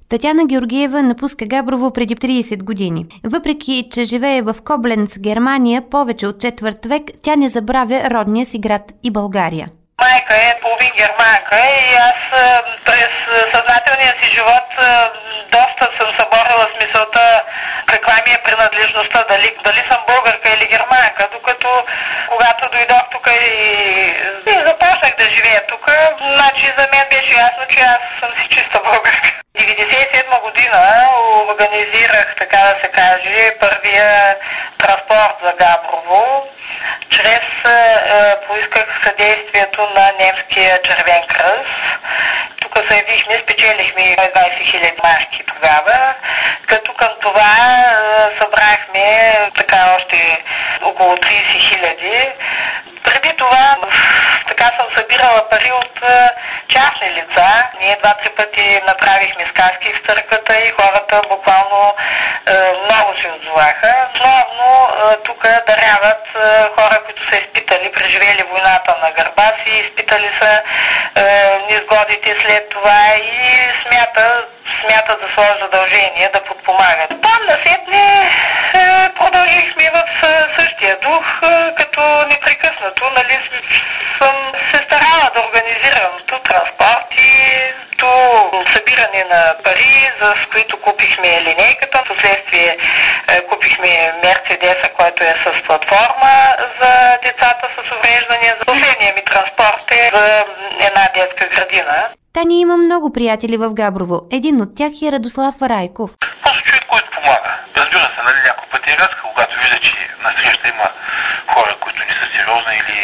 Татяна Георгиева напуска Габрово преди 30 години. Въпреки че живее в Кобленц, Германия, повече от четвърт век, тя не забравя родния си град и България. Майка е половин германка и аз през съзнателния си живот доста съм съборила с мисълта каква ми е принадлежността, дали съм българка или германка, докато когато дойдох тук и започнах да живея тук, значи за мен беше ясно, че аз съм си чиста българка. 1997 година организирах, така да се каже, първия транспорт за Габрово. Поисках съдействието на немския Червен кръст. Тук се явихме, спечелихме 20 000 марки тогава, като към това събрахме така още около 30 000. Преди това така съм събирала пари от частни лица. Ние 2-3 пъти направихме сказки в църквата и хората буквално много се отзоваха. Основно тук даряват хора, които са изпитали, преживели войната на гърба си, изпитали са низгодите след това и смятат за свое задължение да подпомагат. Там насетне продължихме в същия дух, като непрекъснато, нали, съм се старала да организирам ту транспорт и ту събиране на пари, с които купихме линейката. Впоследствие купихме Мерцедеса, който е с платформа за децата с увреждания. Последният ми транспорт е за една детска градина. Таня има много приятели в Габрово. Един от тях е Радослав Райков. Просто човек, който помага. Разбира се, нали, някой път е рязка, когато вижда, че насреща има хора, които не са сериозни или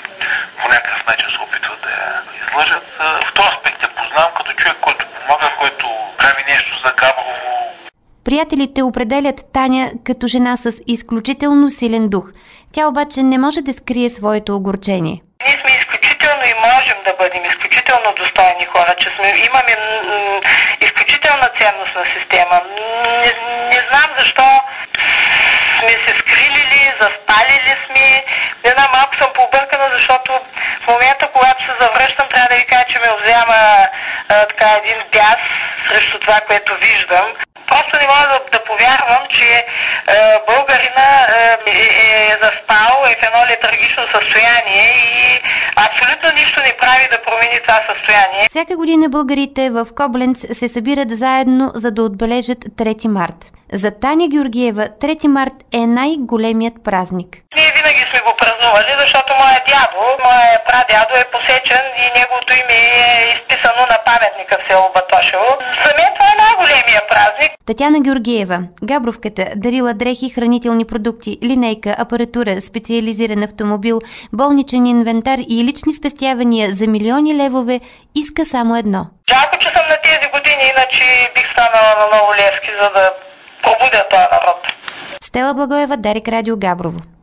по някакъв начин се опитват да я излъжат. В този аспект я познавам като човек, който помага, който прави нещо за Габрово. Приятелите определят Таня като жена с изключително силен дух. Тя обаче не може да скрие своето огорчение. Ние сме изключително и можем да бъдем изключително достойни хора, че имаме изключителна ценностна система. Не знам защо сме се скрили ли, заспали ли сме. Не знам, малко съм побъркана, защото в момента, когато се завръщам, трябва да ви кажа, че ме взема така един бяс срещу това, което виждам. Просто не мога да повярвам, че българина е заспал, е в едно летаргично състояние и абсолютно нищо не прави да промени това състояние. Всяка година българите в Кобленц се събират заедно, за да отбележат 3 март. За Таня Георгиева 3 март е най-големият празник. Ние винаги сме го празнували, защото моя прадядо е посечен и неговото име е изписано на паметника в село Батошево. За мен това е най-големия празник. Татяна Георгиева, Габровката, дарила дрехи, хранителни продукти, линейка, апаратура, специализиран автомобил, болничен инвентар и лични спестявания за милиони левове, иска само едно. Жалко, че съм на тези години, иначе бих станала на Новолевски, за да пробудя този народ. Стела Благоева, Дарик Радио, Габрово.